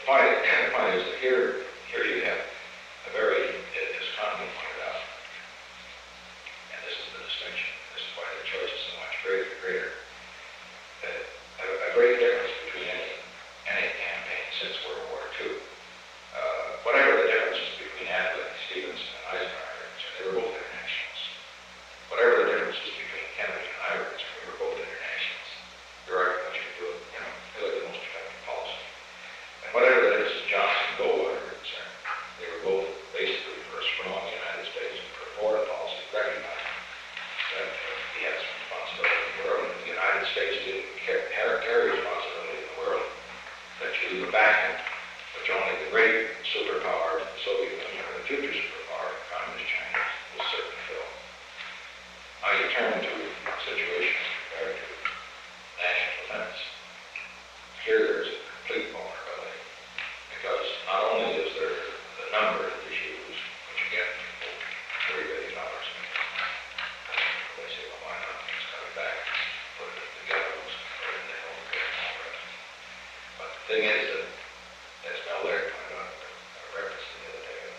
the point is that here you have a very, as Conley pointed out, and this is the distinction, this is why the choice is so much greater, a great difference between any campaign since World War II. Whatever the differences between Attlee, Stevenson, and Eisenhower, they were both internationals. Whatever the differences between Kennedy and Iverson, we were both internationals. There are much you can do it, they look at the most effective policy. And whatever the differences Johnson and Goldwater were concerned, they were both basically for a strong United States and for foreign policy, recognizing that he had some responsibility in the world, and the United States didn't carry responsibility in the world, that you leave a vacuum, which only the great superpower, the Soviet Union, or the future superpower, Communist China, will certainly fill. Now you turn to situations compared to national defense. Here there's a complete vulnerability, because not only is there the number of issues, which again, $30 billion, they say, well, why not? It's coming back, put it together, put it in the health care and all the rest. But the thing is that, as Mel Laird pointed out, I referenced the other day,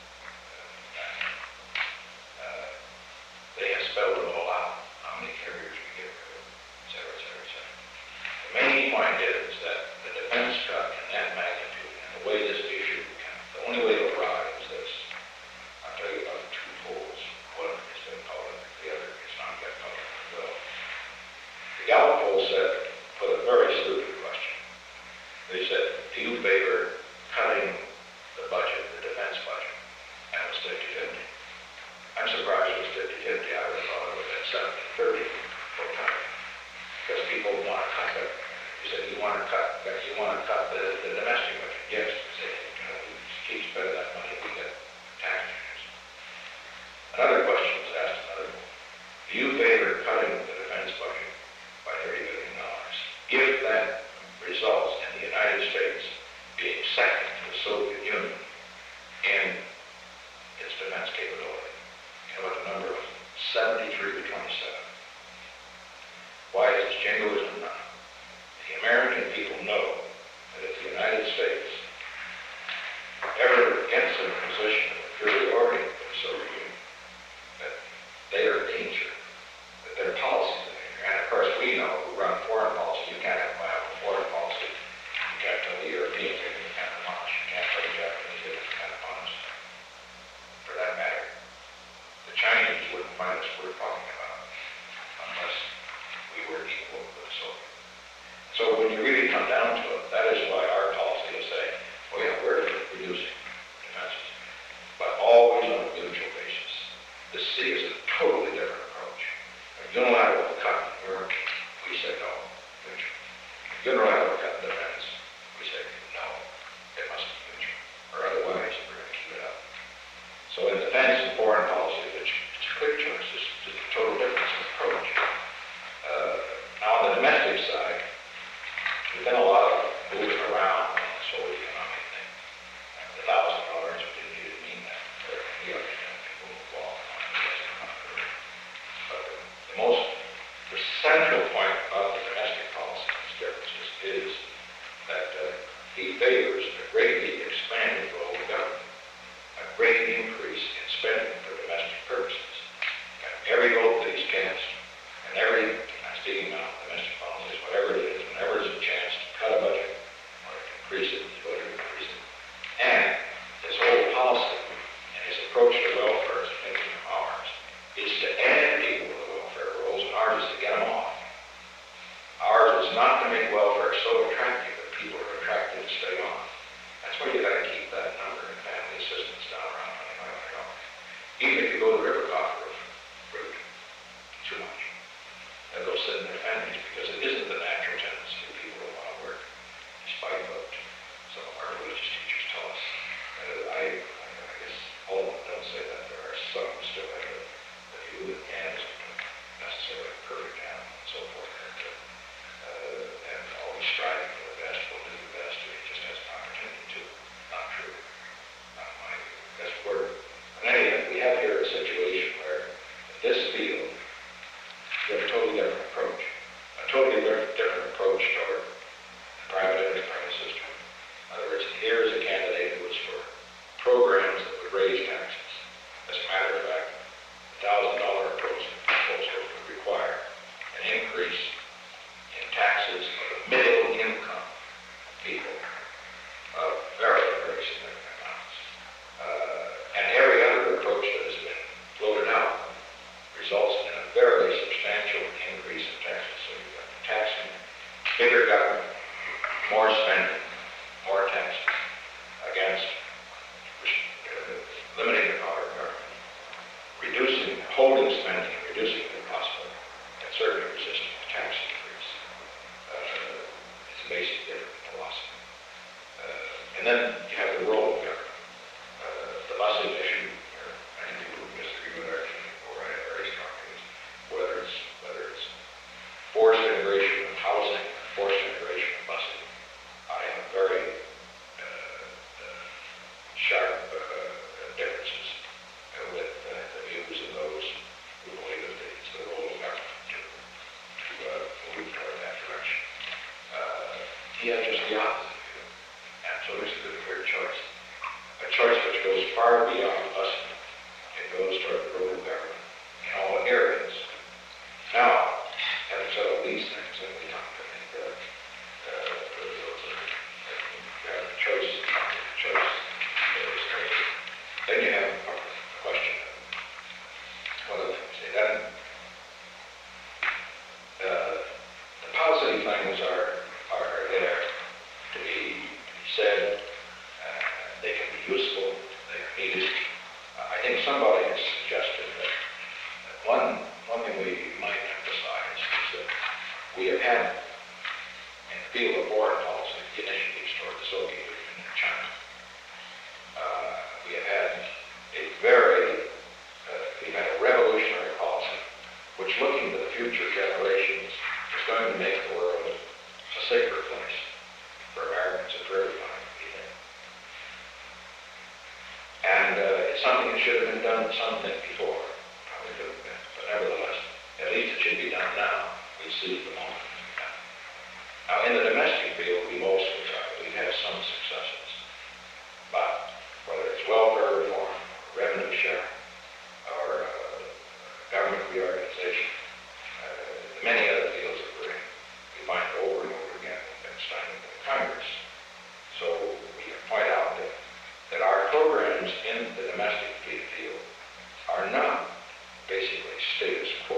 they have spelled it all out, how many carriers we get rid of, et cetera, et cetera, et cetera. The main point is that the defense cut in that magnitude, and the way this issue the only way to arrive is this. I'll tell you about the two polls. One has been public, the other is not yet public as well. The Gallup poll put a very stupid question. They said, do you favor cutting the budget, the defense budget? And it was 50-50. I'm surprised it was 50-50. I would have thought it would have been 70-30 for time. Because people want to cut it. You said, you want to cut the domestic budget? Yes. You say, keep spending that money, we get taxpayers. Another question was asked another way. Do you favor cutting the defense budget by $30 billion if that results in the United States being second to the Soviet Union in its defense capability? You know what the number was? 73 to 27. Why is this jingoism? The American people know that if the United States ever gets in a position of inferiority to the Soviet Union, that they are in danger, that their policies are in danger. And of course, we know who run foreign policy, you can't have viable foreign policy. You can't tell the Europeans they can depend upon us. You can't tell the Japanese they can depend upon us. For that matter, the Chinese wouldn't find us worth talking about unless we were equal with the Soviets. So when you really come down to it, that is why our policy is saying, oh yeah, we're reducing defenses, but always on a mutual basis. The C is a totally different approach. A unilateral cut in Europe, we say no, mutual. Unilateral cut in defense, we say no, it must be mutual, or otherwise we're going to keep it up. So in defense and foreign policy, it's a clear choice. It's a total difference in approach. Now on the domestic side, there's been a lot of moving around on this whole economic thing. The $1,000, we didn't mean that. We understand people move along. But the central point about the domestic policy differences is that he favors a greatly expanded global government, a great increase in spending for domestic purposes. And every vote that he's cast, and every, I'm speaking now of domestic policies, whatever it is, whenever there's a chance to cut a budget or to increase it, he's going to increase it. And his whole policy and his approach to welfare is thinking of ours, is to add people to the welfare rolls, and ours is to get them off. Ours is not to make welfare so attractive that people are attracted to stay on. That's why you got to keep that number in family assistance down around more spending, more taxes against limiting the power of government, holding spending, reducing the possible, and certainly resisting the tax increase. It's a basic different philosophy. And then you have the role of government. The busing issue, I think people disagree with our very strongly, whether it's forced integration of housing, forced integration of busing. I have very sharp differences with the views of those who believe that it's the role of government to move toward that direction. He had just the opposite view, and so this is a clear choice. A choice which goes far beyond busing. It goes toward the role of government in all areas. Now, having said all these things, then we come to think that the choice. Then you have a question of what other things. Then the positive things are there to be said. They can be useful. They are needed. I think somebody has suggested that one thing we might emphasize is that we have had, in the field of foreign policy, initiatives toward the Soviet Union and China. We have had we've had a revolutionary policy which, looking to the future generations, is going to make the world a safer place for Americans and for everybody, we think. And it's something that should have been done before, probably could have been, but nevertheless, at least it should be done now. We see the moment to be done. Now, in the domestic field, we've had some successes, but whether it's welfare reform, revenue share, or government reorganization, many other fields that we're in, we find over and over again we've been studying with Congress. So we can point out that our programs in the domestic field are not basically status quo.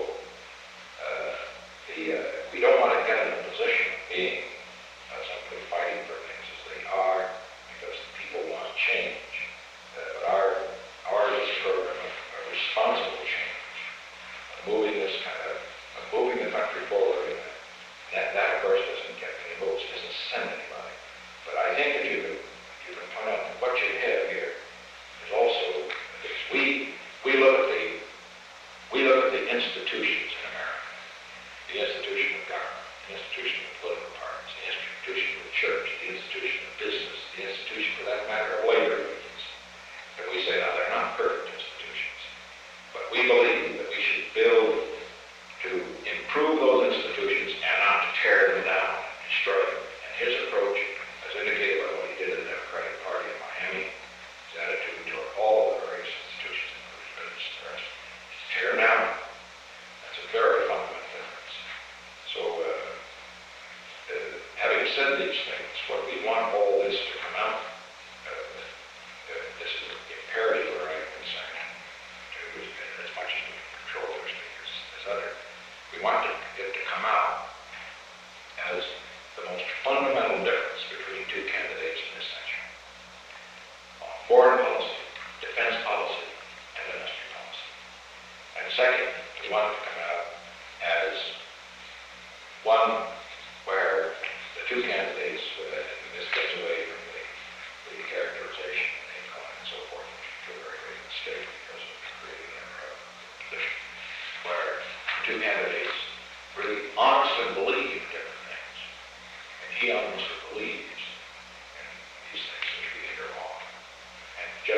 We don't want to get in a position of being simply fighting for things as they are because people want change. But ours is a program of responsible change, of moving the country forward. And that of course doesn't get any votes, doesn't send anybody. But I think that you can point out that what you have here is also we look at the institutions in America, the institution of government, the institution of political parties, the institution of the church, the institution of business, the institution, for that matter, of labor unions. And we say, now, they're not perfect institutions, but we believe that we should build to improve those institutions and not to tear them down and destroy them. And his approach, as indicated by what he did in the Democratic Party in Miami, his attitude toward all the various institutions, including business, is to tear them down. That's a very fundamental difference. So, having said these things, what we want all this to come out, this is imperative where I'm concerned, as much as we can control their speakers as others. We want it to come out as the most fundamental difference between two candidates in this century. On foreign policy, defense policy, and domestic policy. And second, we want it to come out as one where the two candidates, and this gets away from the characterization and name calling and so forth, which is a very great mistake because of creating a position, where two candidates really honestly believe different things. And he honestly believes in these things which we think are wrong. And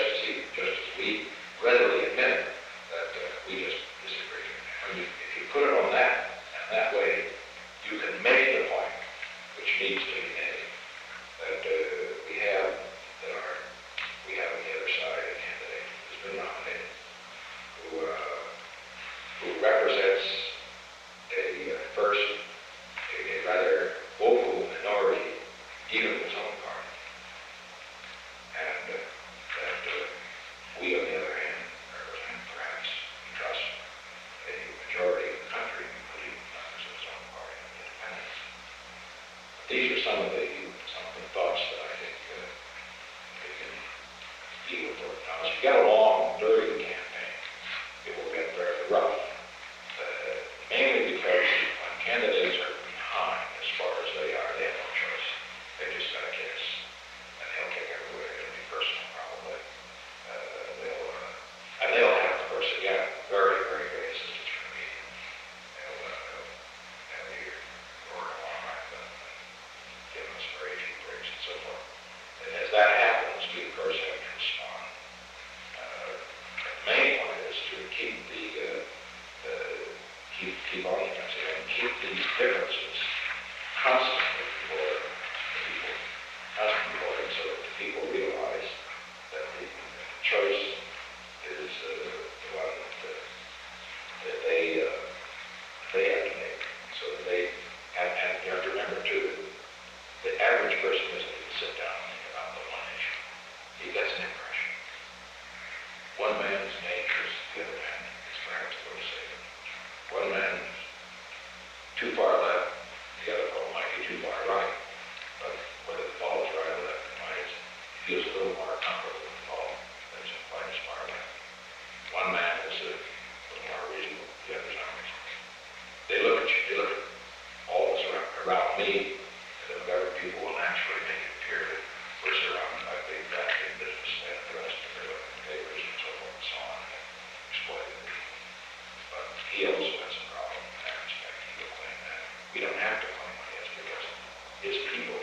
person is that he can sit down and think about the one issue. He gets an impression. One man is dangerous, the other man is perhaps a little safe. One man is too far left, the other fellow might be too far right. But whether the ball is right or left, he feels a little more comfortable with the ball than quite as far left. One man is a little more reasonable, the other's not reasonable. They look at you, they look at all of us around me, and then whatever people will naturally make it appear that we're surrounded by big businessmen and the rest of their papers and so forth and so on, and exploiting the people. But he also has a problem in that respect. He will claim that. We don't have to claim what he has because his people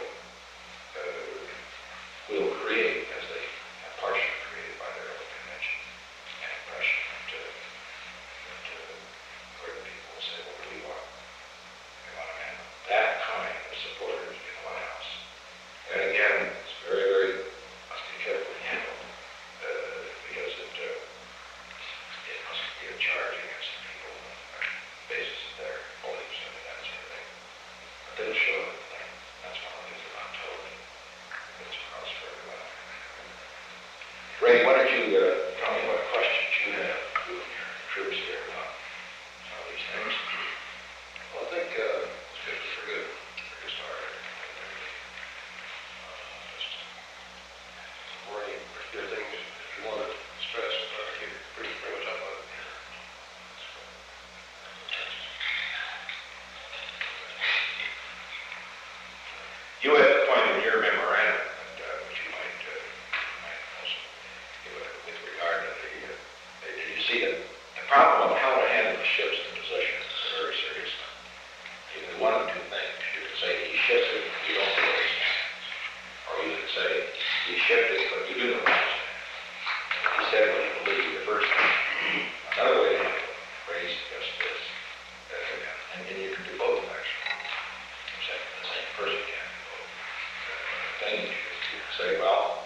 will create, as they have partially created by their own convention, an impression that certain people will say, what do we want? We want a man with that kind of supporters in the White House. And again, it's very, very, must be carefully handled because it must be a charge against the people on the basis of their beliefs and that sort of thing. But they'll show it. That's one of the things that I'm told. It's across for everyone. Ray, why don't you tell me what questions you have, you and your troops here about some of these things? Well, I think it's pretty good for a start. Just worrying particular things if you want to stress, I think you're pretty much up on it. You had a point in your memorandum, which you might also give with regard to did you see the problem of how to handle the ships in position is a very serious one. You can do one of two things. You can say he ships it, you don't know where he stands. Or you can say he shipped it, but you do know where he stands. He said what he believed the first time. Another way to handle it, raise just this. And you can do both, actually. The same person can do both. Thing you can say, well,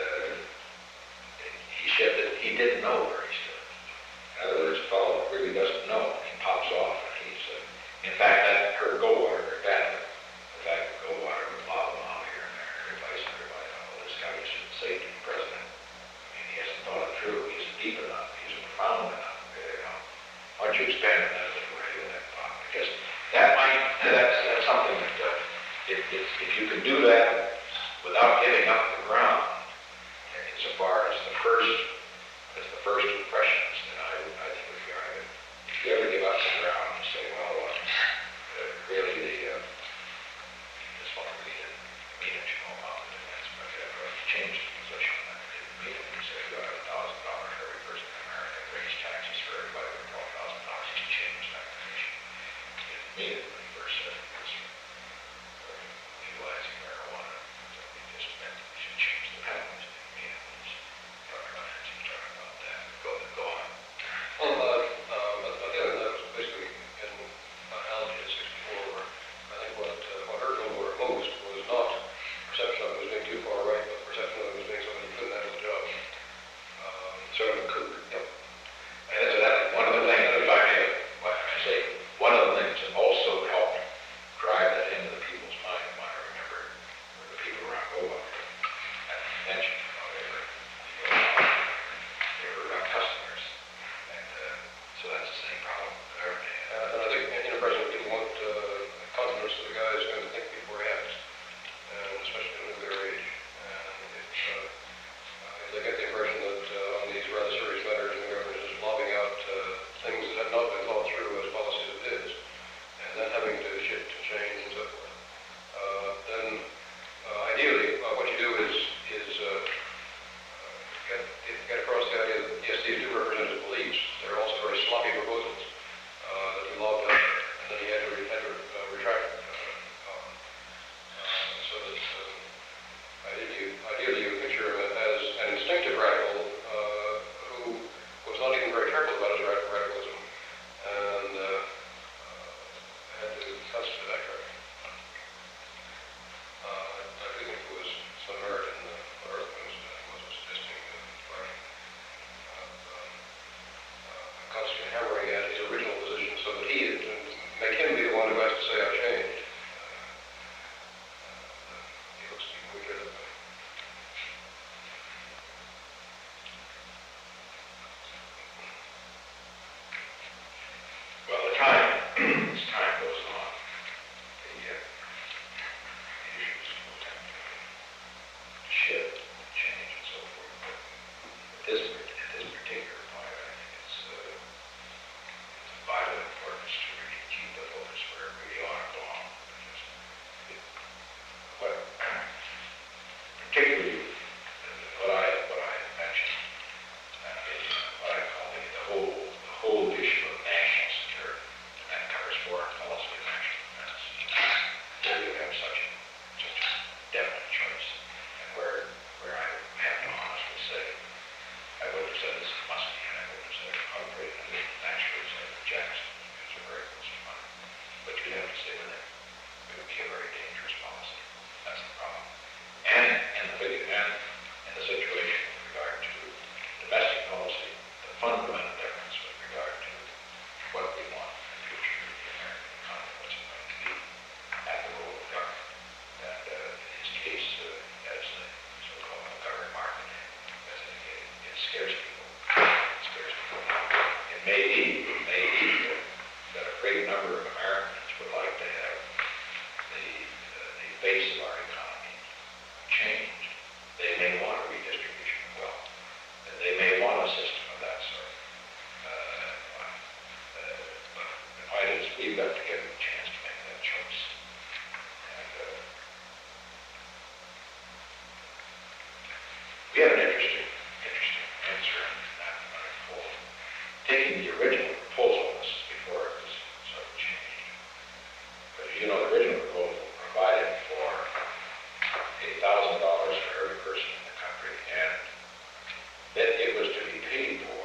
he shipped it, he didn't know where he stood. In other words, a fellow really doesn't know, and he pops off, and he's, in fact, that hurt Goldwater very badly. The fact that Goldwater would lob him out here and there, and replace everybody. Well, this guy is safety president. I mean, he hasn't thought it through. He isn't deep enough. He isn't profound enough. Why don't you expand on that a little bit in that thought? Because that's something that, if you can do that without giving up the ground, insofar as the first impressions, then I think would be all right. If you ever give up the ground and say, well, really, this one really didn't mean it, you know, about the defense, but you changed the position on that. It didn't mean it. You say, $1,000 for every person in America, raise taxes for everybody with $12,000, you change that position. It didn't mean it when you first said it was legalizing marijuana. It just meant that we should change the penalties. It didn't mean it when you talking about that. Go on. Well, the other that was basically in analogy to 64, where I think what hurt Goldwater most was not perception of it as being too far right, but perception of it as being somebody who couldn't handle the job. Sort of a coup. Yep. And that's one of the things, if I may, what I say, one of the things that also helped drive that into the people's mind, I remember, were the people around Goldwater at the convention. They were customers. And so that's the same problem that everybody had. And I think, President didn't want confidence of the guy who's going to think before he acts, and especially in a nuclear age. for every person in the country, and that it was to be paid for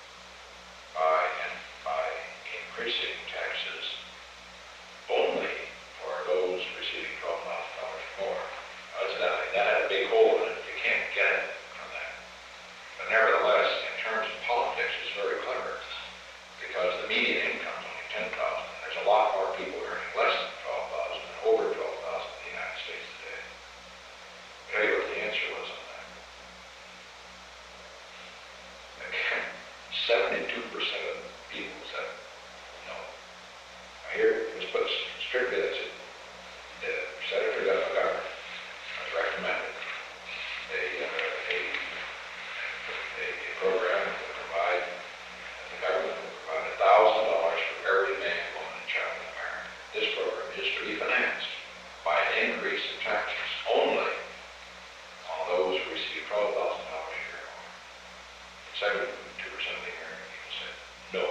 by increasing taxes only for those receiving $12,000 or more. Incidentally, that had a big hole in it. You can't get it from that. But nevertheless, in terms of politics, it's very clever because the median income is only $10,000. There's a lot more people earning less than $12,000 than over $12,000 in the United States today. I'll tell you what the answer was on that. Again, 72% of people said no. I hear it was put strictly that Senator Duff Garner has recommended a program that would provide, that the government would provide $1,000 for every man, woman, and child in America. This program is to be financed by an increase in taxes only on those who receive $12,000 a year or more. 72% of the American people said no.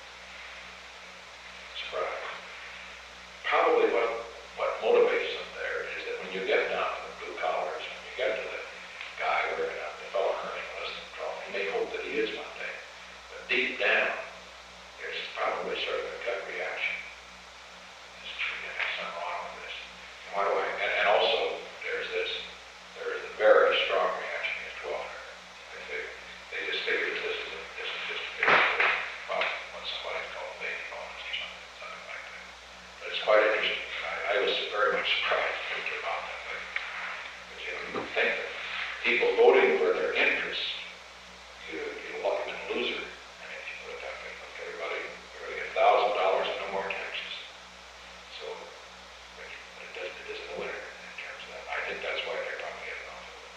Surprise. Probably what motivates them there is that when you get down to the blue collars, when you get to the guy working out, the fellow earning less than 12, he may hope that he is one day. But deep down, there's probably sort of a gut reaction. There's something wrong with this. Why do I? And also, there is a very strong reaction against welfare. They just figure this is just what somebody's called baby bonus or something like that. But it's quite interesting. I was very much surprised thinking about that thing. But you would think that people voting for their interests, you'd look at a loser. I mean, if you put it that way, look, everybody, we're going to get $1,000 and no more taxes. So, but it isn't a winner in terms of that. I think that's why they're probably getting off of it.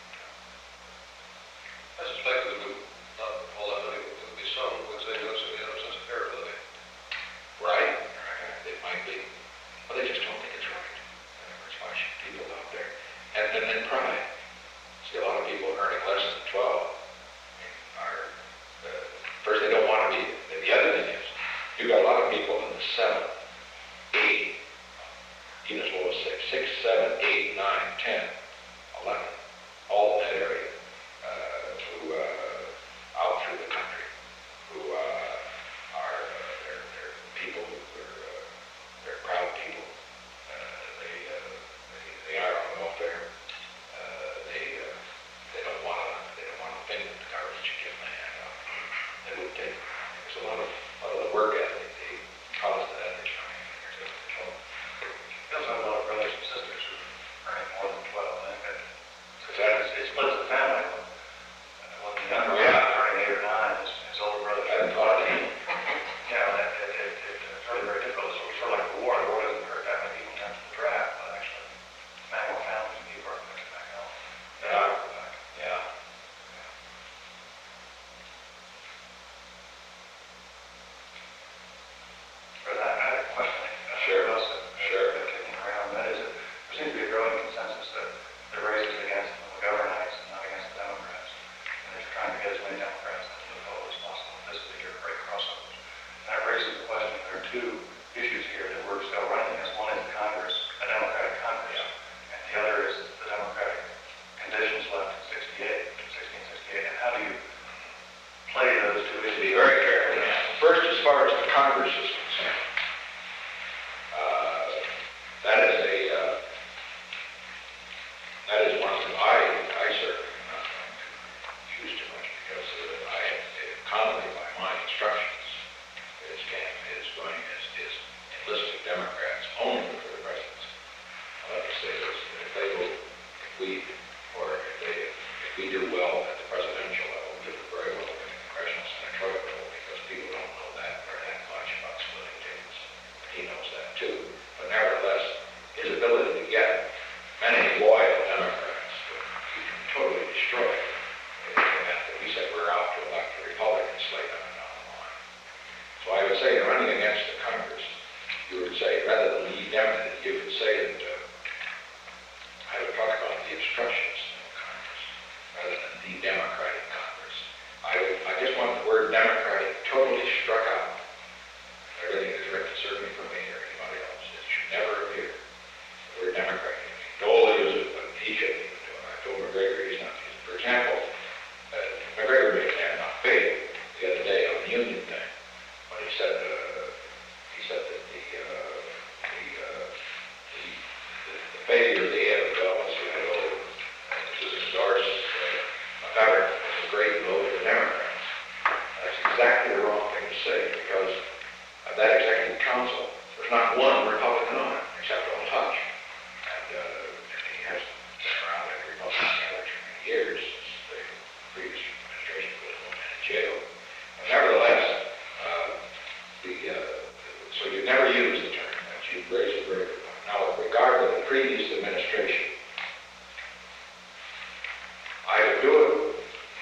I suspect that not all that many would be some who would say no, so we have a sense of fair living. Right? It might be. Well, they just don't think it's right. There's a bunch of people out there. And then pride. See, a lot of people earning less than 12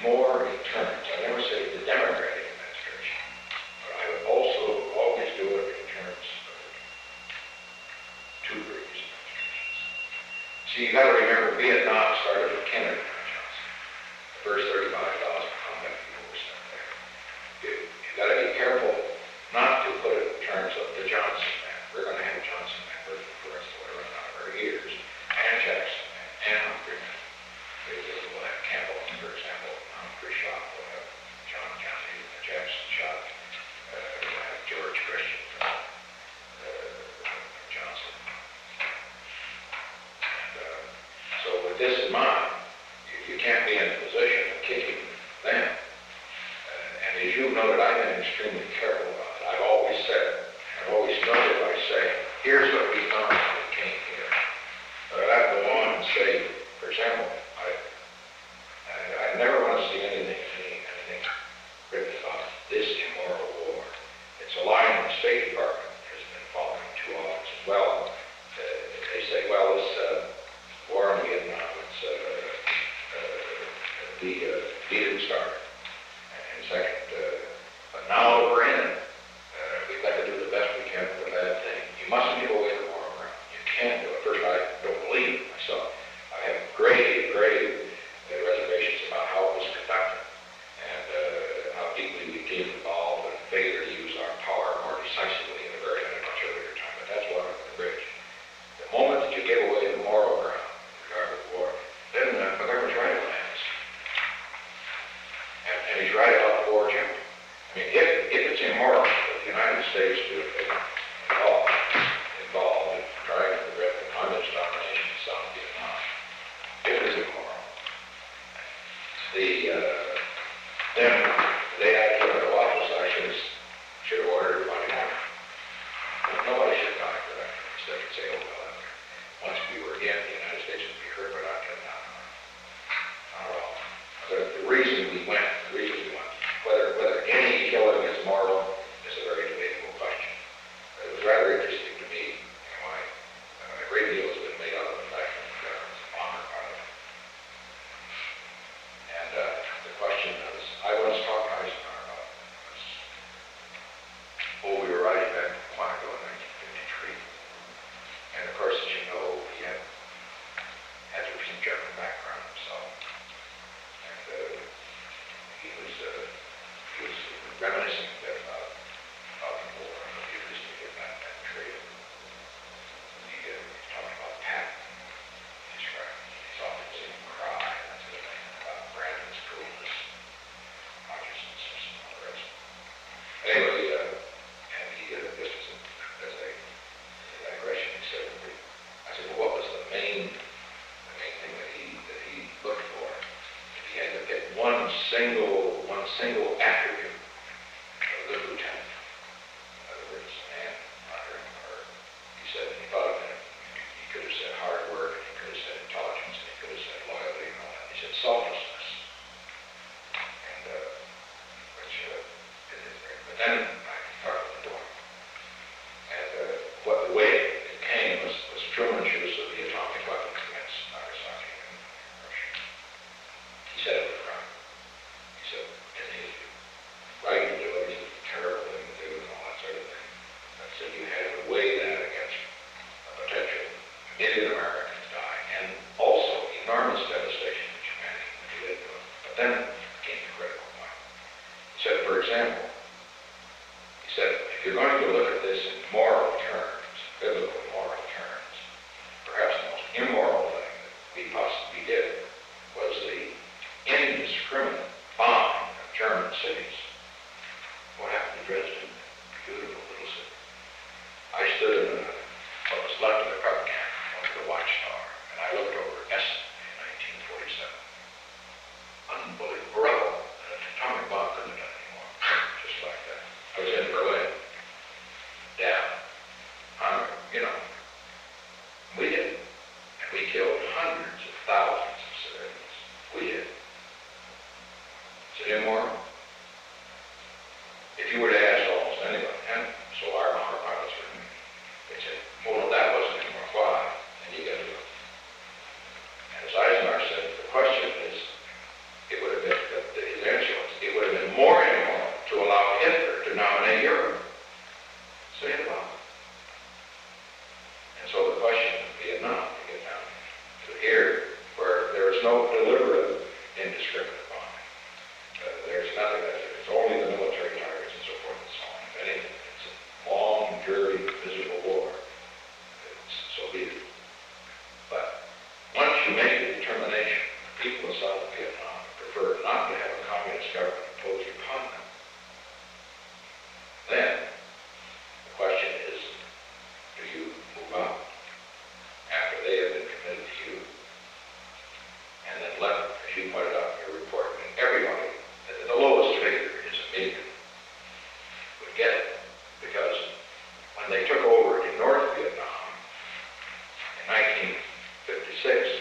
more deterrence. I never say the Democratic administration, but I would also always do it in terms of two previous administrations. See, you got to remember, Vietnam started with Kennedy and Johnson. The first 35,000 combat people were sent there. You got to be careful not to put it in terms of the Johnson man. We're going to have Johnson man working for us till we run out of our years, and Jackson man, and Humphrey man. We'll have Campbell, for example, Humphrey shot. We'll have John County, Jackson shot. We'll have George Christian from Johnson. And so with this in mind, you can't be in a position of kicking them. And as you've noted, I've been extremely careful about it. I've always said, I've always noted by saying, here's what we found when we came here. But I'd go on and say, for example, I never want to see anything written about this immoral war. It's a line the State Department has been following too often as well. They say, well, this war in Vietnam, he didn't start it. And second, but now that we're in it, we've got to do the best we can with the bad thing. You mustn't give away the moral ground. You can't do it. First, I don't believe it myself. I have grave reservations about how it was conducted and how deeply we became involved and failure to use our power more decisively in a very much earlier time. But that's water under the bridge. The moment that you give away the moral ground in regard to the war, then McGovern's right about this. And he's right about the war generally. I mean, if it's immoral for the United States to involved in trying to prevent the communist domination of South Vietnam, it is immoral. Then the day I came into office, I should have ordered everybody out. Nobody should die for that. Instead, you say, oh, well, once we were again, the United States would be hurt, but not done. Not at all. The reason we went, whether any killing is moral is a very debatable question. It was rather interesting to me why a great deal has been made out of the fact that the government's a bomber part of it. And the question is, I once talked to Eisenhower about this. We were riding back to Quantico in 1953. And of course, as you know, he had some German background himself. And he was reminiscing a bit about the war and what he was doing in that period. He talked about Patton, his friend. He's often seen him cry, and that sort of thing, about Brandon's coolness, Hodgson's, and all the rest. Anyway, and he just as a digression, he said, I said, well, what was the main thing that he looked for? If he had to pick one single attribute of a good lieutenant, in other words, man, honoring her, he said, and he thought of it, he could have said hard work, and he could have said intelligence, and he could have said loyalty and all that. He said selflessness. And but then I started the door. And the way it came was Truman's use of the atomic weapons against Nagasaki and Hiroshima. He said it was right. He said, and he was right to do it, it was a terrible thing to do and all that sort of thing. I said you had to weigh that against a potential million Americans die and also enormous devastation to humanity if you didn't do it. But then came the critical point. He said, for example, he said, if you're going to look at this in moral terms, biblical moral terms, perhaps the most immoral thing that we possibly did was the indiscriminate bombing of German cities. What happened to Dresden? Beautiful little city. I stood in what was left of the Krupp camp under the watchtower, and I looked over Essen in 1947. Unbelievable. An atomic bomb couldn't have done any more. no deliberate indiscriminate bombing. There's nothing that it's only the military targets and so forth and so on. If anything, it's a long, dreary, miserable war. So be it. But once you make the determination, the people of South Vietnam prefer not to have a communist government imposed upon them, then the question is, do you move out after they have been committed to you? And then let, as you pointed out in your report, everybody, the lowest figure is a million, would get it. Because when they took over in North Vietnam in 1956,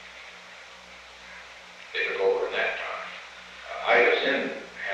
they took over in that time. I was in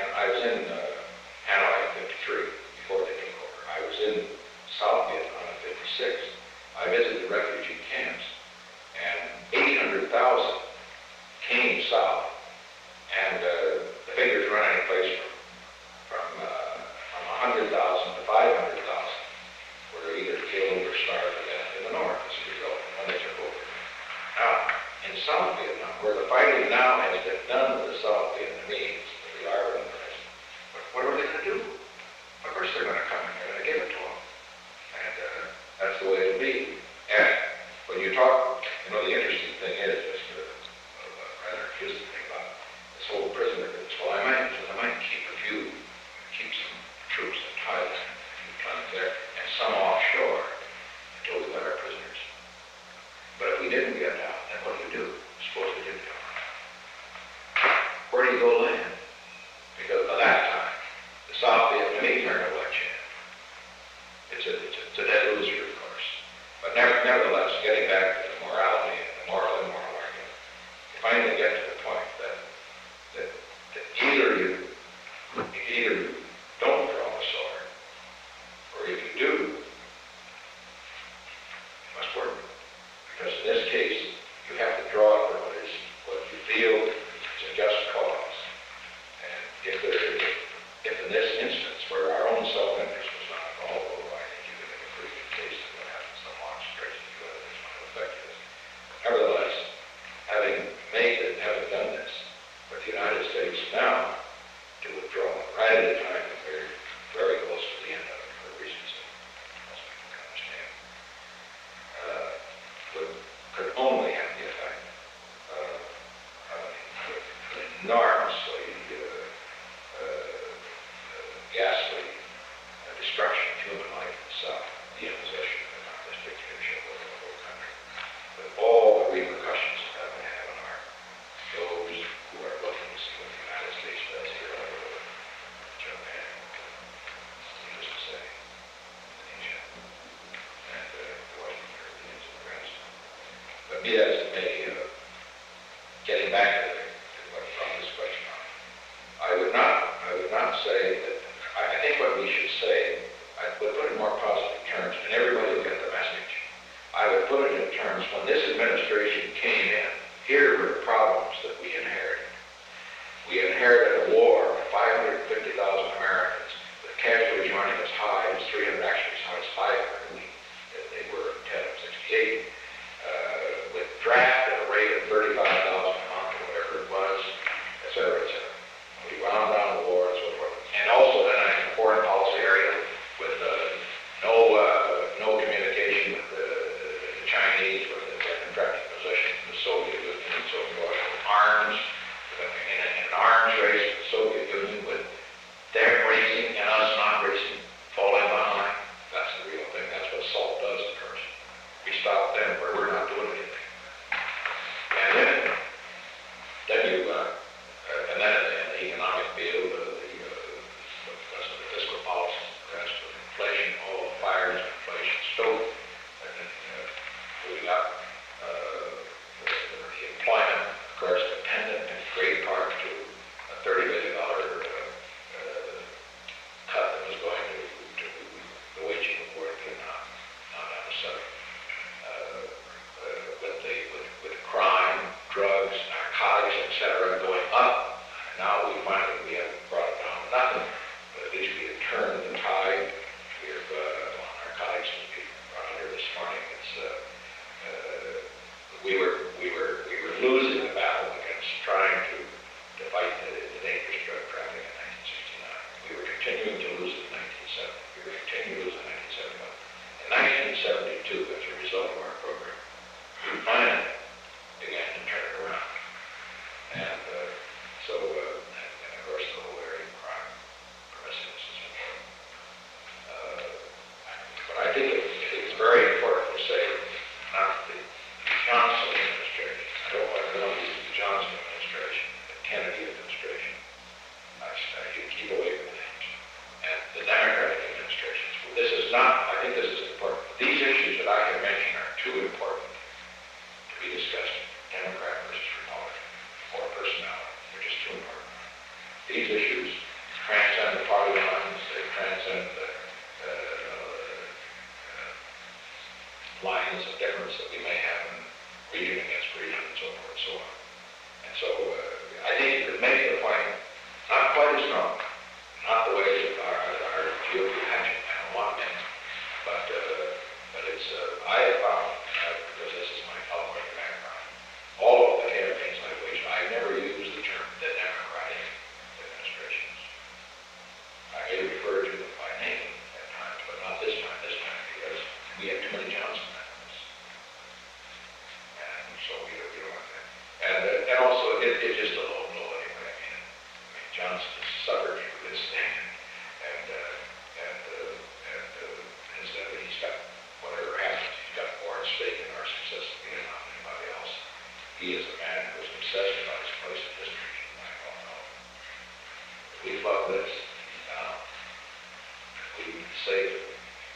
Hanoi in 53 before they took over. I was in South Vietnam in 56. I visited refugee camps, and 800,000 came south, and the figures run any place from 100,000 to 500,000 were either killed or starved to death in the north as a result when they took over. Now, in South Vietnam, where the fighting now has been done with the South Vietnamese, the Arab and the rest, what are they going to do? Of course they're going to come and they're going to give it to them. And that's the way it'll be. And when you talk, the interesting thing is, just a rather amusing thing about this whole prisoner business. Well, I might keep some troops in Thailand, a few plants there, and some offshore until we got our prisoners. But if we didn't get out, then what do you do? Suppose we didn't come out. Where do you go land? Because by that time, the South Vietnamese aren't going to let you in. It's a dead loser, of course. But nevertheless, getting back to the morality and the moral and immoral argument, you finally get to the point that either you don't draw the sword, or if you do, you must work. Because in this case, you have to draw it from what you feel is a just cause. And if in this instance, where our own self-interest was not involved, although I think you can make a pretty good case that what happens in the launch tracing to others might affect this. Nevertheless, having done this, with the United States now to withdraw right at a time that we're very close to the end of it for reasons that most people can understand, could only have the effect of enormously ghastly destruction of human life in the South, the imposition of a communist dictatorship over the whole country, with all the repercussions that would have on those who are looking to see what the United States does here all over Japan, needless to say, Indonesia, and the Western Europeans and the rest. But be that as it may, getting back to what brought this question on, I would not say that. I think what we should say, I would put it in more positive terms, and everybody will get the message. I would put it in terms, when this administration came in, here were the problems that we inherited. We inherited a war of 550,000 Americans, with casualties running as high as 300, actually as high as 500. They were in 10 of 68. With draft at a rate of 35,000 a month, or whatever it was, et cetera, et cetera. We wound down the war and so forth. And also then in the foreign policy area with no communication with the Chinese, with the contracting position, the Soviet Union, and so forth, with arms, in an arms race with the Soviet Union, with their racing and us not racing, falling behind. That's the real thing. That's what SALT does to person. We stop them where we're not doing anything. And then in the economic field, because of the fiscal policy, because of inflation, all the fires of inflation stoked, and then moving up the employment, of course, dependent in great part to a $30 billion cut that was going to the waging of war in Vietnam, not on the southern. With crime, drugs, narcotics, etc., going up. And now we haven't brought it down to nothing, but at least we have turned the tide. We have narcotics, as we brought under this morning. We were losing the battle against So, and of course, the whole area of crime, progressiveness is important. But I think it's very important to say, not the Johnson administration. I don't want to use the Johnson administration, the Kennedy administration. You keep away from things. And the Democratic administrations. This is not, I think this is important. These issues that I have mentioned are too important to be discussed. Democrat versus Republican, or personality. They're just too important. These issues transcend the party lines. They transcend the lines of difference that we may have in region against region and so forth and so on. And so I think you could make the point not quite as strong, not the way that our GOP hatchet and a lot of things, but it's, I have found, because this is my California background, all of the campaigns I waged, I never used the term the Democratic administrations. I may refer to them by name at times, but not this time, because we have too many Johnson members. And so we don't want that. And also, it's just a low blow anyway. I mean, Johnson has suffered through this thing, and he's got, whatever happens, he's got more at stake in our success than Vietnam than anybody else. He is a man who is obsessed about his place in history. I don't know. If we love this, we save it.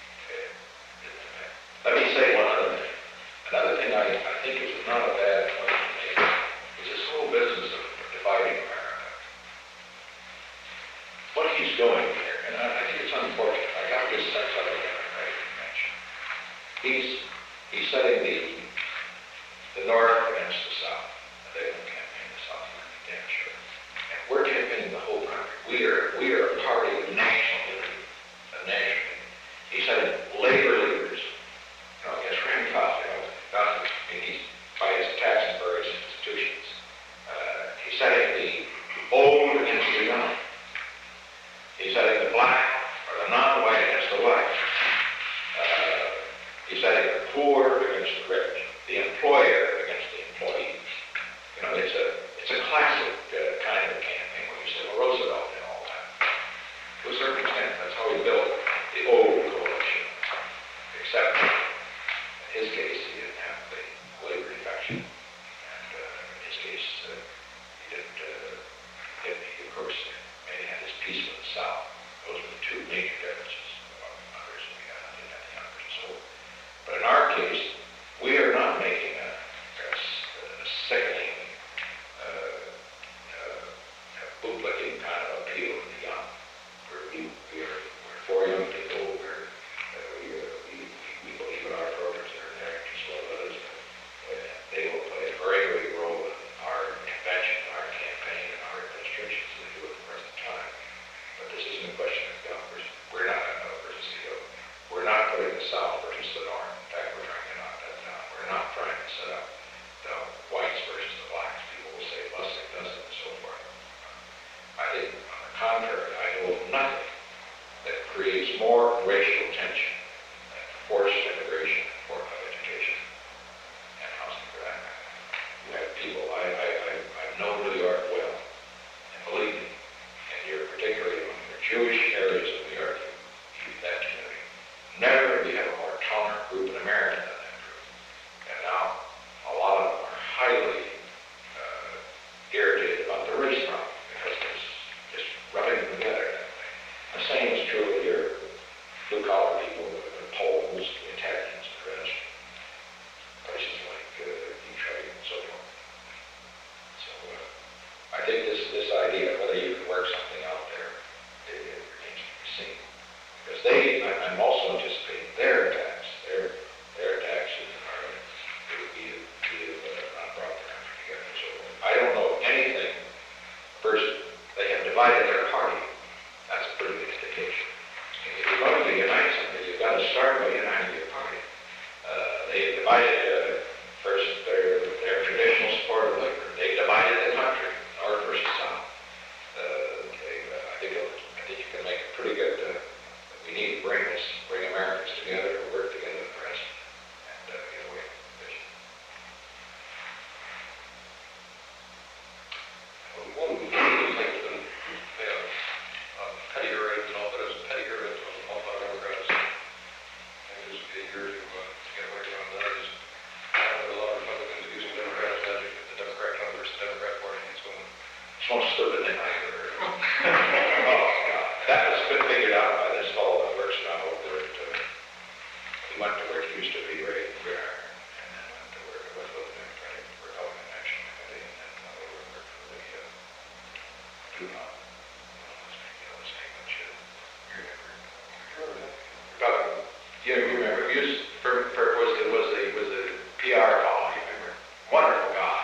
Let me say one other thing. Another thing I think is not a bad point to make is this whole business of dividing America. What he's doing here, and I think it's unfortunate. I got this sense of it in the Democratic convention. He's setting the North against the South. They don't campaign the South, I'm damn sure. And we're campaigning the whole country. We are a party of national unity, of national unity. He's setting labor leaders. Against Randy Fauci, he's by his attacks on various institutions. He's setting the old against the young. He's setting the black or the non-white against the white. He's setting the poor against the rich, the employer against the employee. It's a classic kind of campaign when you say, well, Roosevelt did all that. To a certain extent, that's how he built the old coalition. Except in his case, he didn't have the labor defection, and in his case, he of course, maybe had his peace with the South. Those were the two major differences among others. We didn't have the others and so forth. But in our case, we are not making a sickening, bootlicking kind of It's the most stupid thing I ever heard. Oh, God. That has been figured out by this fellow that works now over there. He went to work, he used to be very fair, and then went to work with the Democratic Republican National Committee, and then went over and worked for the DuPont. His name, but you remember. You remember, he was, was the PR fellow, you remember? Wonderful guy.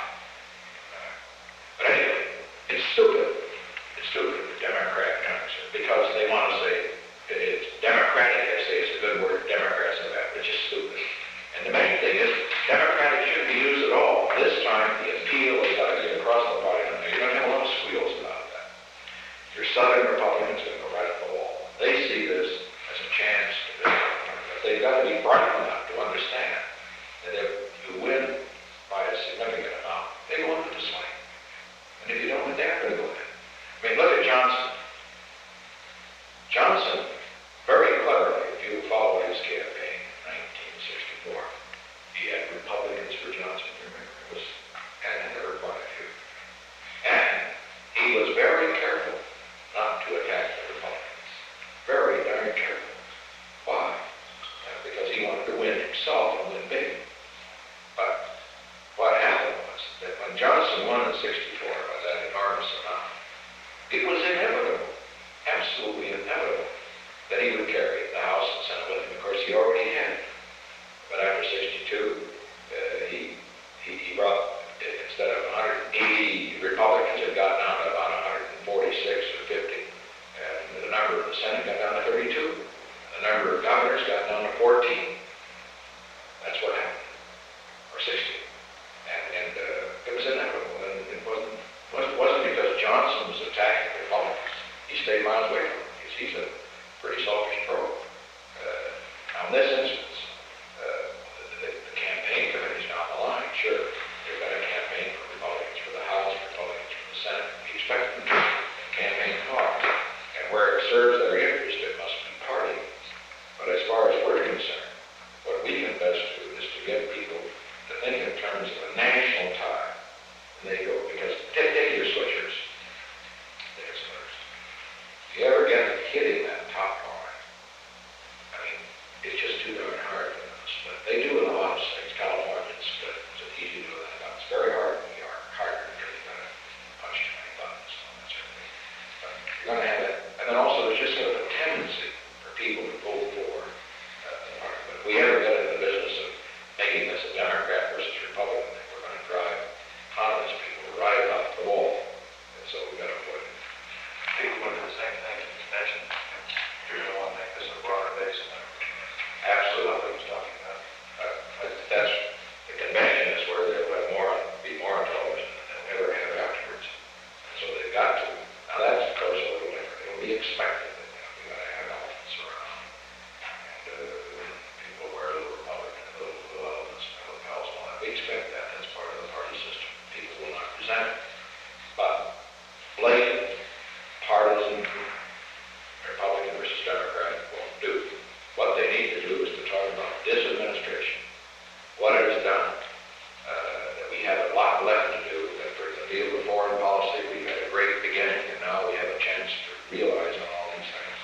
But anyway, it's stupid. It's stupid, the Democrat answer, because they want to say it's democratic. They say it's a good word, Democrats and that, which is stupid. And the main thing is, democratic shouldn't be used at all. This time, the appeal has got to get across the body. Now, you're going to have a lot of squeals about that. Your Southern Republicans are going to go right up the wall. They see this as a chance to build. But they've got to be bright enough to understand that if you win by a significant amount, they go into the swing. And if you don't, they're going to go in. I mean, look at Johnson. Johnson, very cleverly, if you follow his campaign in 1964, he had Republicans for Johnson, remember? It was, and there were quite a few. And he was very careful not to attack the Republicans. Very, very careful. Why? Because he wanted to win himself and win big. But what happened was that when Johnson won in 64 by that enormous amount, it was inevitable, absolutely inevitable, that he would carry the House and Senate with him. Of course, he already had. But after 62, he brought, instead of 180 Republicans, it got down to about 146 or 50. And the number of the Senate got down to 32. The number of governors got down to 14. That's what happened. Or 60. And it was inevitable. And it wasn't because Johnson was attacking the Republicans. He stayed miles away from them. He's a pretty selfish pro. Now, in this instance, the campaign committees down the line, sure, they're going to campaign for Republicans for the House, Republicans for the Senate. We expect them to campaign hard. And where it serves their interest, it must be party. But as far as we're concerned, what we can best do is to get people to think in terms of a national tie. And they go, because take your switchers. Take us first. If you ever get hitting that top line, I mean, it's just too darn hard for them to split. They do in a lot of states. California split. It's easy to do that. It's very hard in New York. Harder because you've got to punch too many buttons and that sort of thing. But you're going to have that. And then also there's just sort of a tendency for people to vote for the party. But if we ever get in the business of making this a Democrat versus Republican thing, we're going to drive honest people right off the wall. And so we've got to avoid it. People would do the same thing as you mentioned. You're going to want to make this a broader base than Absolutely. I was talking about. That's the convention is where they'll be more on television than they'll ever have afterwards. And so they've got to. Now that's of course a little different. It'll be expected that we've got to have elephants around. And people wear a little Republican, a little elephants, and little cows and all that. We expect that. That's part of the party system. People will not resent it. But blatant partisan Republican versus Democrat won't do. What they need to do is to talk about this administration, what it has done, that we have a lot left to do. That for the field of foreign policy, we've had a great beginning, and now we have a chance to realize on all these things.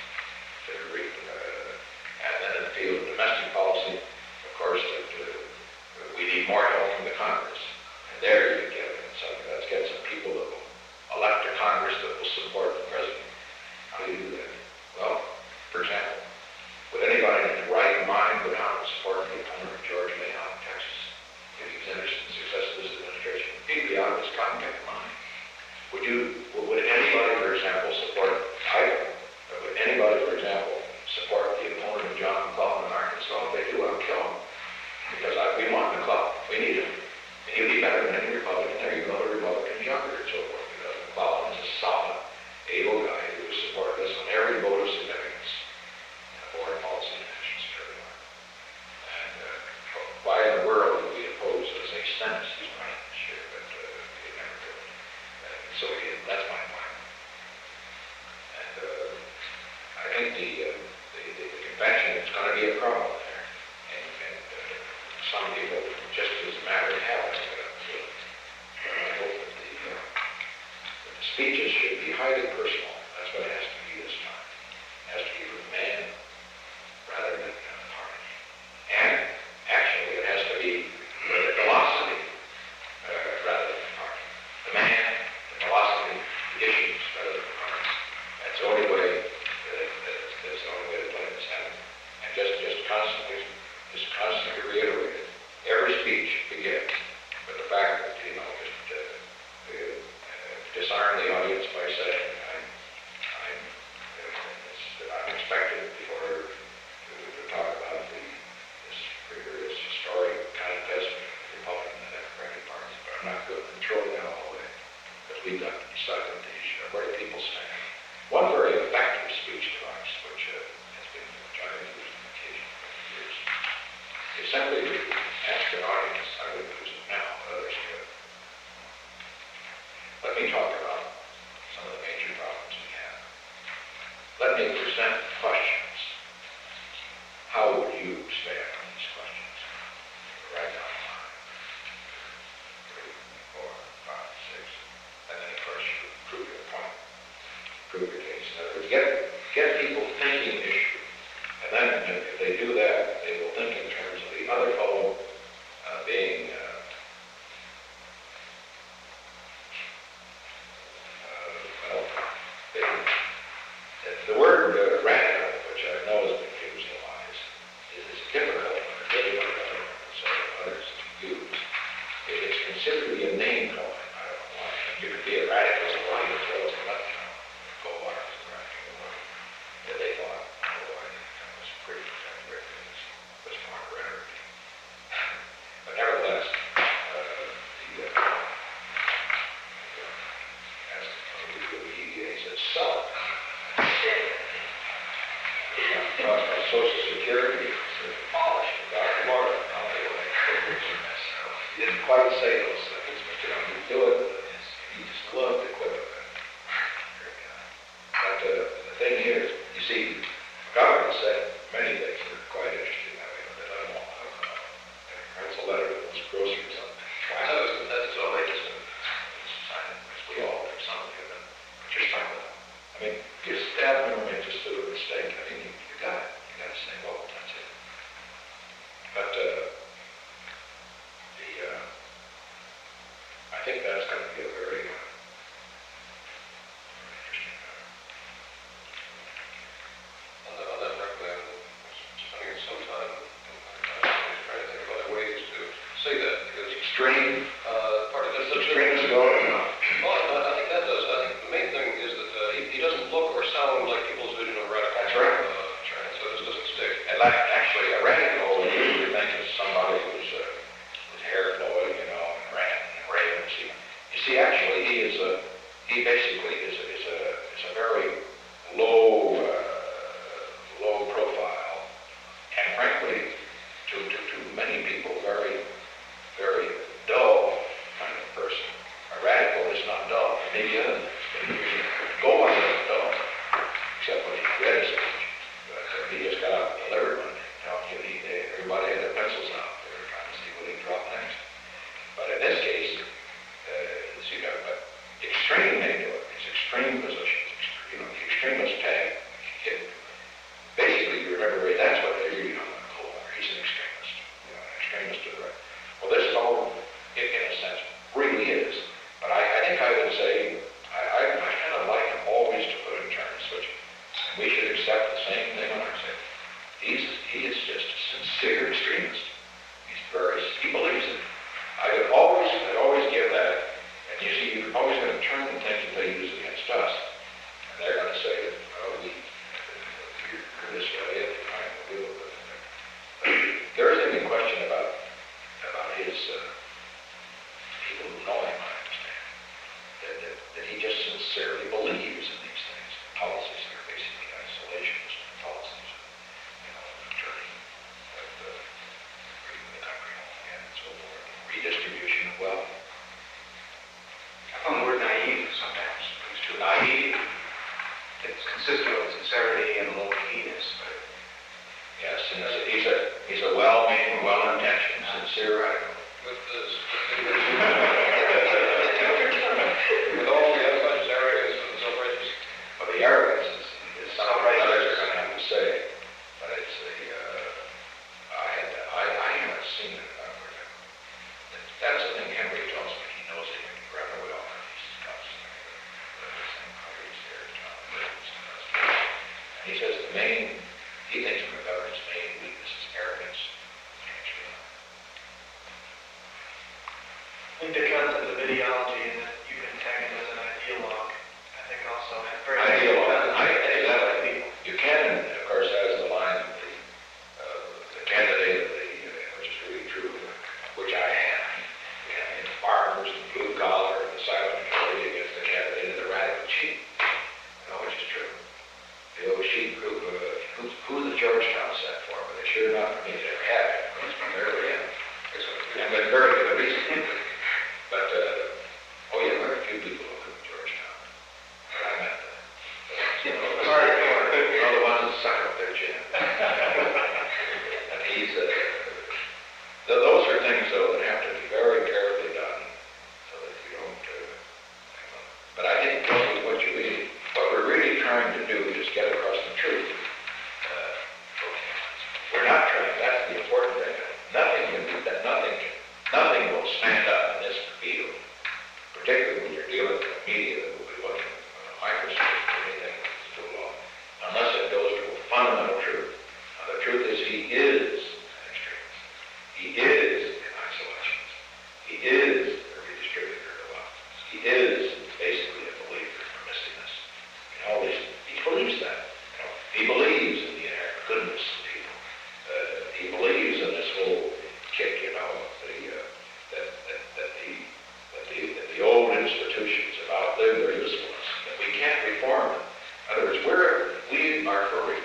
And then in the field of domestic policy, of course, we need more help from the Congress. And there you get it. So let's get some people that will elect a Congress that will support the president. How do you do that? Well, for example, would anybody in their right mind go down and support the opponent of George Mason in Texas if he was interested in the success of this administration? He'd be out of his contact mind. Would anybody, for example, support, would anybody, for example, support the opponent of John McClellan in Arkansas? If they do, I'll kill him. Because we want McClellan. We need him. And he'll be better than any Republican there. Even though the Republican's younger and so forth. Because McClellan is a solid, able guy who would support this on every vote of significance in foreign policy and national security. And why in the world would we oppose, as a Senate, he's running this year, but we never do it. So that's my speeches should be highly personal. That's what it has to be this time. It has to be for the man rather than the party. And actually, it has to be for the philosophy rather than the party. The man, the philosophy, the issues rather than the party. That's the only way. That's the only way to play this. And just constantly reiterate it. Every speech begins with the fact that disarm the audience by saying, I'm expected before to talk about this rigorous historic contest between the Republican and the Democratic parties, but I'm not going to throw that all away because we've got to decide on the issue. Where do people stand? One very effective speech device, which I've used on occasion for years, is simply to ask an audience. I wouldn't use it now, but others could. Let me talk about some of the major problems we have. Let me present questions. How would you stand on these questions? Write down 5, 3, 4, 5, 6, and then of course you prove your point, prove your case. In other words, get people thinking issue, and then if they do that, they will think in terms of the other fellow being the word radical, which I know has been used a lot, is difficult or difficult for others to use. It's considered to be a name calling. I don't know why. You could be a radical while you throw a left go on as a radical. That they thought, oh, I think that was pretty great. It was more rhetoric. But nevertheless, he said, sell it. Talk about Social Security, abolish it. Dr. Martin, he didn't quite say those things, but he'd do it. He just loved the quip of it. But the thing here is, you see, the government said many things that are quite interesting. I mean, that I don't know. Writes a letter to those groceries on that's all they just we all do something of it. But you're stuck with them. I mean, if your staff member may just do a mistake, I mean, you got it. You got to say, well, that's it. But I think that's going to be a very interesting matter. On that record, I'm spending some time trying to think of other ways to say that, because Extreme. part of this Extreme is going enough. Well, I think that does. I think the main thing is that he doesn't look or sound like people's vision of radical. That's right. So this doesn't stick. And like, actually, a radical, we usually think of somebody who's with hair flowing, and ranting and raving. You see, actually, he basically is a very low profile, and frankly, to many people, very, very dull kind of person. A radical is not dull. Maybe other things, but he go on as dull, except when he read his speech. He just got out and delivered one day. Everybody had their pencils out. They were trying to see what he'd drop next. But in this case, but extreme may do it. It's extreme positions. The extremist tag. Basically, you remember, that's what they read on the Cold War. He's an extremist. An extremist to the right. Well, this all, in a sense, really is. But I think I would say, I kind of like him always to put in terms which we should accept the same thing on our side. He is just a sincere extremist. He believes it. I'd always give that. And you see, you're always going to turn the things that they use against us. And they're going to say that, you're this way, and you're trying to deal with it. There isn't any question about his people who know him, I understand, that he just sincerely believes in these things. Policies that are basically isolationist policies, turning bringing the country home again and so forth, redistribution of wealth. I found the word naive sometimes. It's too naive. It's consistent with sincerity and a little keenness, but Yes, and he's a well-meaning, well-intentioned, sincere radical. with all the other such areas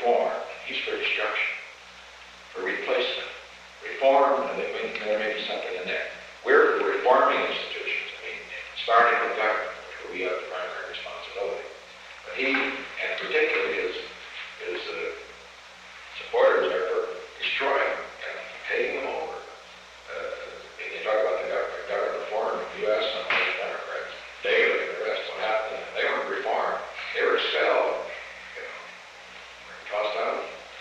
reform, he's for destruction, for replacement. Reform, and there may be something in there. We're for reforming institutions, I mean, starting with government, where we have the primary responsibility. But he, and particularly his supporters, are for destroying them, taking them over. And you talk about the government reform in the U.S. and the Democrats, Daley and the rest, what happened? They weren't reformed. They were expelled, tossed out.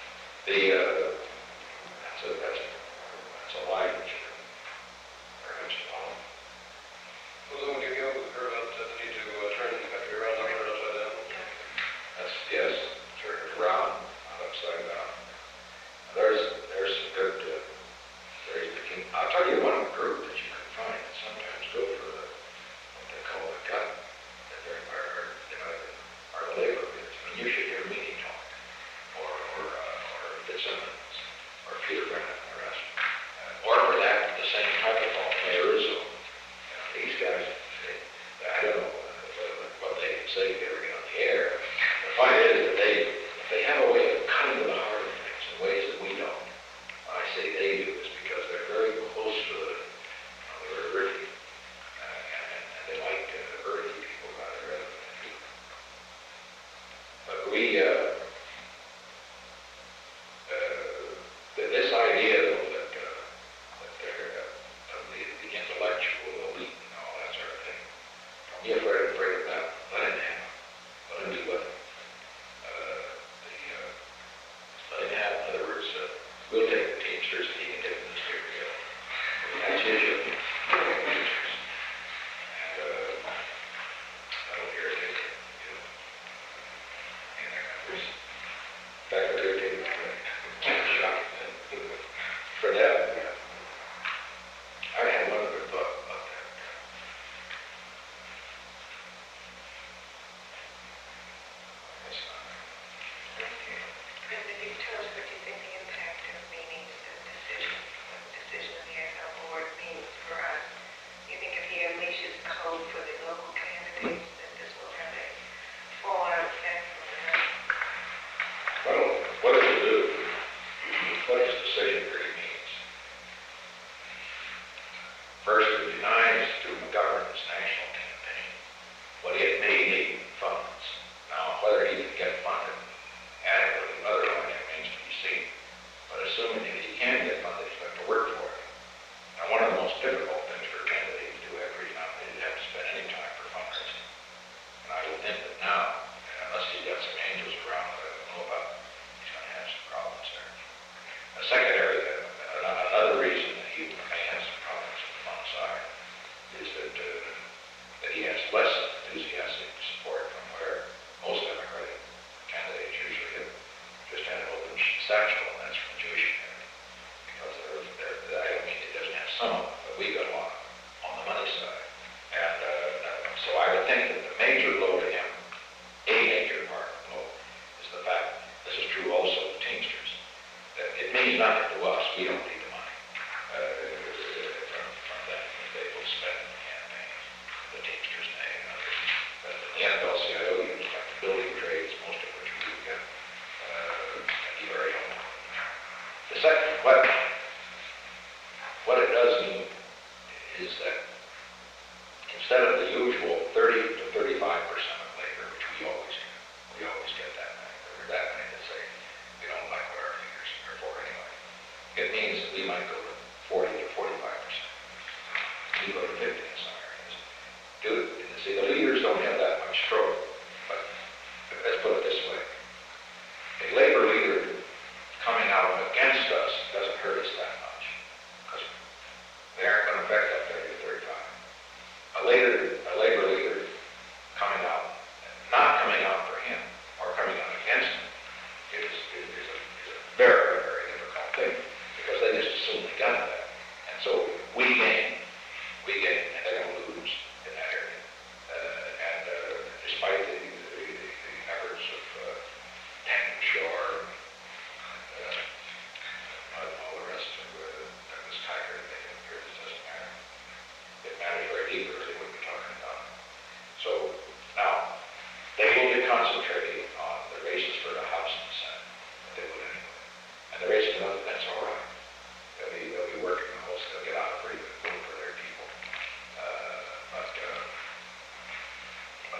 That's a lie which perhaps to follow. Well, then when you go with her about the need to turn the country around, not turn it upside down. That's, yes, turn it around, not upside down. There's some good, I'll tell you one group that you can find that sometimes go for what they call the gut, that are the labor leaders. I mean, you should hear Meany talk, or Fitzsimmons, or Peter Brennan, and the rest. Or for that, the same type of law, Mayor Rizzo. These guys, I don't know what they can say if they ever get on the air. The point is that they have a way of cutting to the heart of things in ways that we don't. When I say they do, it's because they're very close to the earthy, and they like earthy people rather than people. But this idea, though, that they're the intellectual elite and all that sort of thing, don't be afraid of that. Let him have. Let him do what. Let him have. In other words, we'll take the Teamsters and he can take the newspaper. That's his issue. Teamsters. And that'll irritate him. And their members. In fact, it'll irritate him. Shocked. For them, I had one other thought about that. President, you tell us what you think the impact of Meany's decision of the XL board means for us. You think if he unleashes code for the local candidates, that this will have a fallout effect on them? Well, what it'll do, what his decision really means. First, it denies student government's national campaign what it may need funds. Now, whether he can get funded adequately in other lines remains to be seen. But assuming that he can get funded, he's going to work for it. Now, one of the most difficult things for a candidate to do after he's nominated is have to spend any time for fundraising. And I would think that now, unless he's got some angels around that I don't know about, he's going to have some problems there. A second area, another reason that he may have some problems on the fund side is that he has less enthusiastic support from where most Democratic candidates usually have just had an open satchel, and that's from the Jewish community. Because I don't mean it doesn't have some of them, but we got a lot on the money side. And so I would think that the major blow to him, a major part of the blow, is the fact, this is true also of Teamsters, that it means nothing to us. We don't need the money from them. They will spend in the campaign. The Teamsters may and others. But the NFL-CIO units, like the building trades, most of which we get, can be very helpful. The second, what it does mean is that instead of the usual 30 to 35% of labor, which we always get that many, there are that many that say we don't like what our figures are for anyway. It means that we might go to 40 to 45%. We go to 50 in some areas. See, the leaders don't have that much stroke, but let's put it this way. A labor leader coming out against us doesn't hurt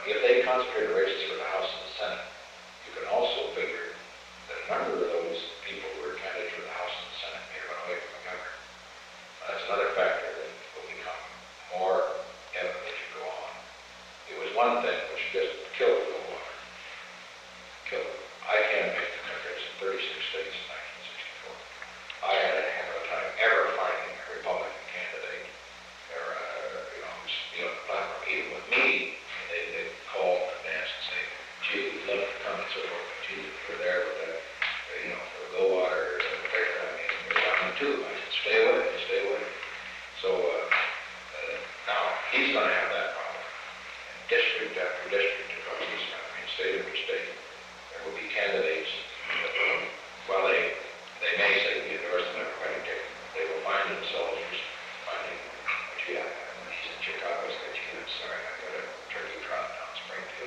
if they concentrated races for the House and the Senate, you can also figure that a number of those people who are candidates for the House and the Senate may run away from the governor. That's another factor that will become more evident as you go on. It was one thing which just killed Goldwater. Killed him. I canvassed the country in 36 states in 1964. I had a heck of a time ever finding a Republican candidate or, the platform, even with me. They call in advance and say, gee, we'd love to come and so forth, but gee, if you're there with that, for Goldwater, you're down in two. I said, stay with it, stay with it. So, now, he's going to have that problem. And district after district across this country, state after state, there will be candidates that, while they may say we endorse the Democratic ticket, they will find themselves just finding, gee, he's in Chicago, so gee, I'm sorry, I've got a turkey trot down Springfield.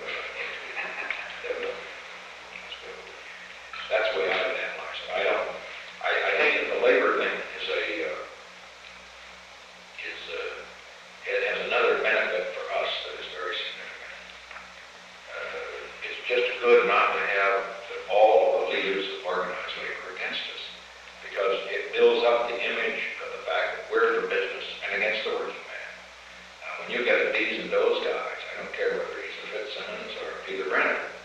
That's the way I would analyze it. I think that the labor thing it has another benefit for us that is very significant. It's just good not to have all of the leaders of organized labor against us, because it builds up the image of the fact that we're for business and against the working man. When you get a these and those guys, I don't care whether he's a Fitzsimmons or Peter Brennan,